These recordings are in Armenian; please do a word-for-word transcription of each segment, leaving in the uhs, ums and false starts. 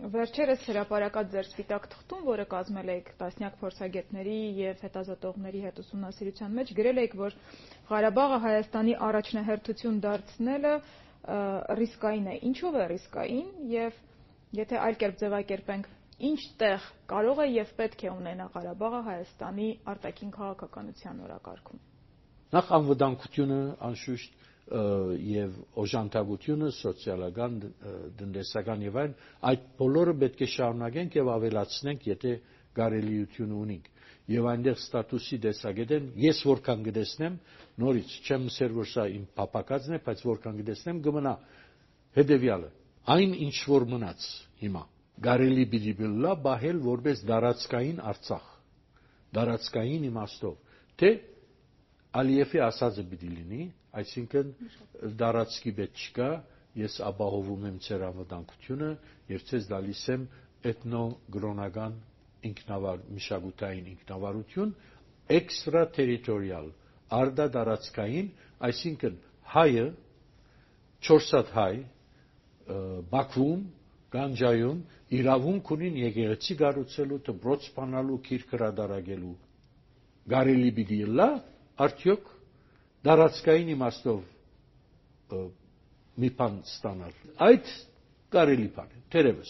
Վերջերս հրապարակած ձեր սպիտակ թղթում, որը կազմել եք տասնյակ փորձագետների եւ հետազոտողների հետ ուսումնասիրության մեջ, գրել եք, որ Ղարաբաղը Հայաստանի առաջնահերթություն դարձնելը ռիսկային է։ Ինչով է ռիսկային եւ եթե այլ կերպ ձևակերպենք, ինչ տեղ կարող է եւ պետք է ունենա Ղարաբաղը Հայաստանի արտաքին քաղաքականության օրակարգում։ Նախ անվտանգությունը, անշուշտ, եւ օժանդակությունը, սոցիալական, տնտեսական եւ այլն, այդ բոլորը պետք է շարունակենք եւ ավելացնենք, եթե կարելիություն ունենք։ Եվ այնտեղ ստատուսի տեսակետեն ես որքան գտեսնեմ, նորից չեմ ասել, որ սա իմ փափակածն է, բայց որքան գտեսնեմ կմնա հետեւյալը. այն ինչ որ մնաց հիմա կարելի պիտի լա բահել որպես դարածքային Արցախ, դարածքային իմաստով, թե Ալիևի ասածը պիտի լինի, այսինքն դարածքի պետք չկա, ես ապահովում եմ ձեր անվտանգությունը եւ ցեզ տալիս եմ էթնոգրոնական ինքնավար մշակութային ինքնավարություն էքստրատերիտորիալ, արտադարածքային, այսինքն հայը չորս հատ հայ Բաքվում, Գանջայում իրավունք ունին եկեղեցի կառուցելու, դպրոց բանալու, գիրք հրատարակելու, կարելի պիտի լա արդյոք դարածքային իմաստով մի բան ստանալ։ Այդ կարելի բան է, թերևս,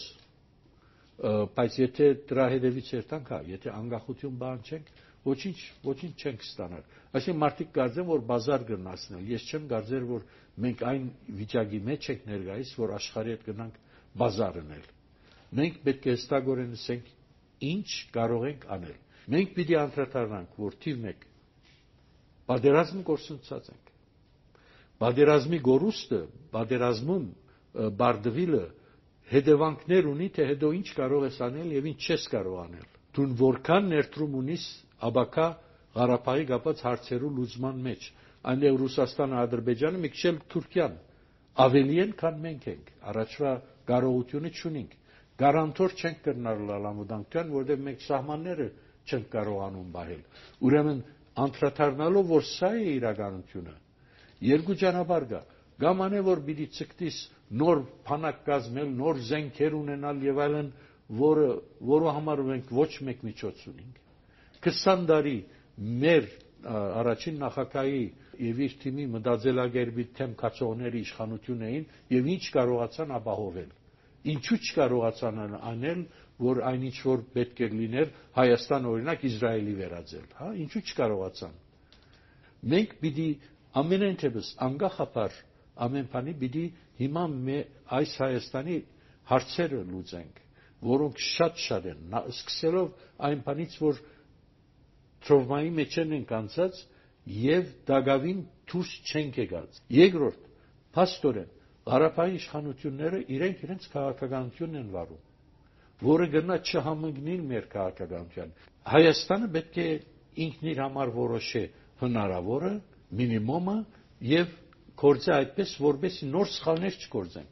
բայց եթե դրա հետևից երթանք, եթե անկախություն բանջենք, ոչինչ, ոչինչ չենք ստանալ։ Այսինքն մարդիկ կարծեն, որ բազար կնասնել, ես չեմ կարծեր, որ մենք այն վիճակի մեջ ենք ներկայիս, որ աշխարհի հետ գնանք բազար անել։ Մենք պետք է հստակորեն ասենք, ինչ կարող ենք անել։ Մենք պիտի անդրադառնանք, որ թիվ մեկ Պատերազմը գործընթաց ենք։ Պատերազմի գորուստը, պատերազմում բարդվիլը հետևանքներ ունի, թե հետո ինչ կարող ես անել եւ ինչ չես կարող անել։ Դու որքան ներդրում ունիս աբակա Ղարաբաղի կապած հարցերու լուծման մեջ, այնտեղ Ռուսաստանը, Ադրբեջանը, մի քիչ Թուրքիան ավելի են, քան մենք ենք։ Առաջվա կարողությունը չունենք։ Գարանտոր չենք կրնալ անվտանգության, որովհետեւ մենք սահմանները չենք կարողանում բահել։ Ուրեմն անդրադառնալով, որ սա է իրականությունը, երկու ճանապարհ կա։ Կամ անե որ պիտի ցկտիս նոր փանակ կազմել, նոր զենքեր ունենալ եւ այլն, որը որը համար մենք ոչ մեկ միջոց ունենք։ քսան տարի մեր առաջին նախագահի եւ իր թիմի մտածելակերպի թեմ կացողների իշխանություն էին եւ ինչ կարողացան ապահովել։ Ինչու չկարողացան անել, որ այնինչ որ պետք է լիներ Հայաստան օրինակ Իսրայելի վերածել, հա, ինչու չկարողացան։ Մենք պիտի ամենայն թեպս անկախաբար ամեն բանի պիտի հիմա այս Հայաստանի հարցերը լուծենք, որոնք շատ-շատ են, սկսելով այն բանից, որ թրովմայի մեջ ենք անցած եւ դակավին դուրս չենք եկած։ Երկրորդ, փաստորեն Ղարաբաղի իշխանությունները իրենք իրենց քաղաքականությունն են վարում, որը գնա չհամընկնի մեր քաղաքականության։ Հայաստանը պետք է ինքն իր համար որոշի հնարավորը, մինիմումը եւ գործի այդպես, որպեսզի նոր սխալներ չգործենք։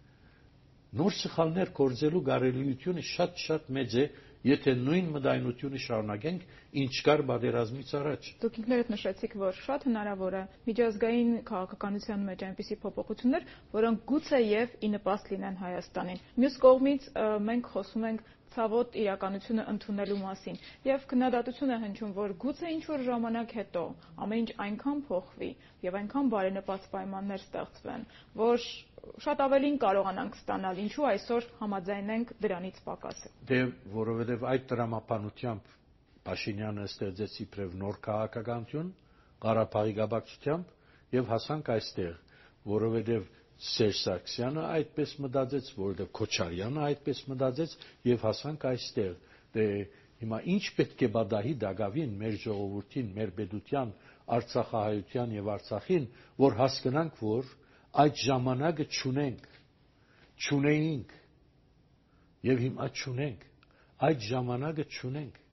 Նոր սխալներ գործելու կարելիությունը շատ-շատ մեծ է, եթե նույն մտայնությունը շարունակենք, ինչ կար պատերազմից առաջ։ Դուք ինքներդ նշեցիք, որ շատ հնարավոր է միջազգային քաղաքականության մեջ այնպիսի փոփոխություններ, որոնք գուցե եւ ի նպաստ լինեն Հայաստանին։ Մյուս կողմից մենք խոսում ենք ցավոտ իրականությունը ընդունելու մասին եւ քննադատություն է հնչում, որ գուցե ինչ-որ ժամանակ հետո ամեն ինչ այնքան փոխվի եւ այնքան բարենպաստ պայմաններ ստեղծվեն, որ շատ ավելին կարողանանք ստանալ, ինչու այսօր համաձայնենք դրանից պակաս է։ Դե որովհետեւ այդ տրամաբանությամբ Փաշինյանը ստեղծեց իբրև նոր քաղաքականություն Ղարաբաղի կապակցությամբ եւ հասանք այստեղ, որովհետեւ Սերժ Սարգսյանը այդպես մտածեց, որովհետեւ Քոչարյանը այդպես մտածեց եւ հասանք այստեղ։ Դե հիմա ինչ պետք է բադահի դակավին մեր ժողովրդին, մեր պետության, Արցախահայության եւ Արցախին, որ հասկանանք, որ այդ ժամանակը չունենք, չունեինք եւ հիմա չունենք, այդ ժամանակը չունենք։